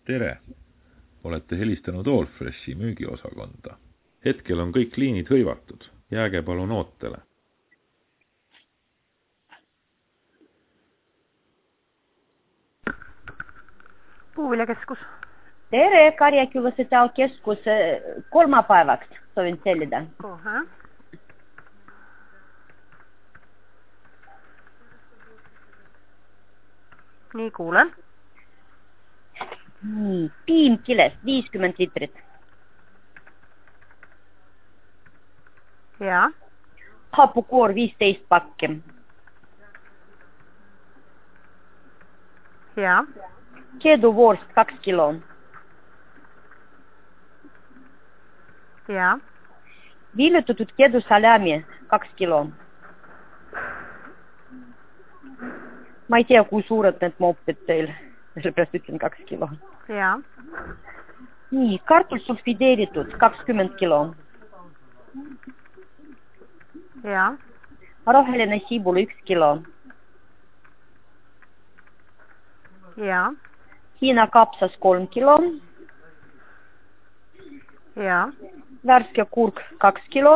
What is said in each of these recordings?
Tere! Olete helistanud Allfreshi müügiosakonda. Hetkel on kõik liinid hõivatud. Jääge palun ootele. Puuviljakeskus. Tere, Karjaküla sotsiaalkeskus. Kolmapäevaks soovin sellida. Kohe. Nii, kuulen. Nii, piim kilest 50 litrit. Ja. Hapukoor 15 pakki. Ja. Keduvorst 2 kilo. Ja. Viilutatud kedusalämi 2 kilo. Ma ei tea, kui suured need moopid teil. Sellepärast ütlen 2 kilo. Ja. Nii, kartul sulfideeritud 20 kilo. Ja. Roheline sibul 1 kilo. Ja. Hiina kapsas 3 kilo. Ja. Värske kurk 2 kilo.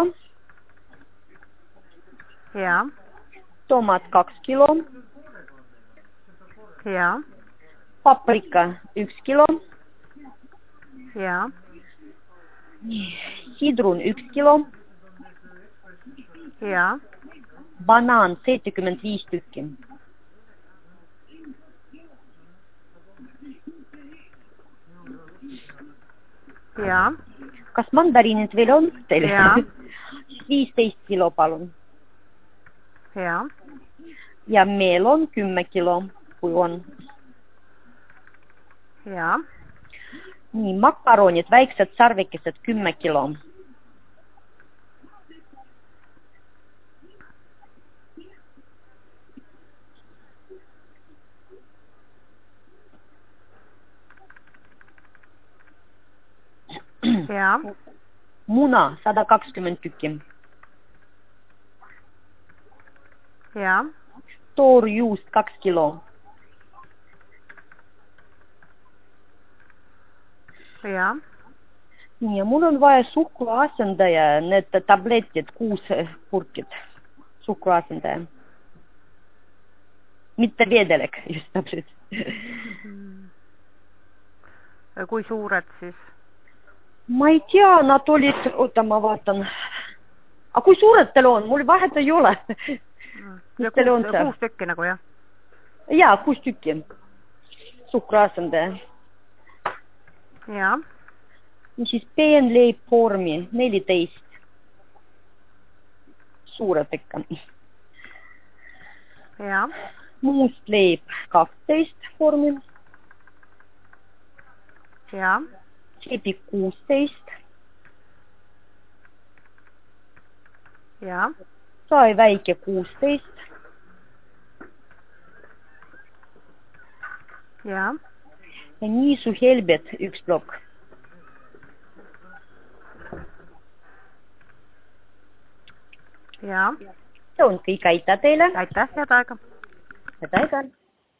Ja. Tomat 2 kilo. Ja. Paprika 1 kilo. Ja. Sidrun 1 kilo. Ja. Banaan 75 tükki. Ja. Kas mandariinid veel on teil? Ja. 15 kilo palun. Ja. Ja meelon 10 kilo, kui on. Ja. Nii, makaronid, väiksed sarvikesed 10 kilo. Ja. Muna 120 tükki. Ja. Toorjuust 2 kilo. Ja. Nii, mul on vaja suhkruasendaja, need tabletid, 6 purkit. Suhkruasendaja. Mitte vedelek, just tablet. Kui suured siis? Ma ei tea, nad olid, oota ma vaatan. Aga kui suured teil on? Mul vahet ei ole. Ja 6 tükki nagu, jah? Jaa, 6 tükki. Suhkruasendaja. Ja. Siis peenleibvormi 14. Suured ikka. Ja. Muustleib 12 vormi. Ja. Sepik 16. Ja. Sai väike 16. Ja. Ja niisu helbet 1 plokk. Ja. See on kõik, aitäh teile. Aitäh, head aega. Head aega.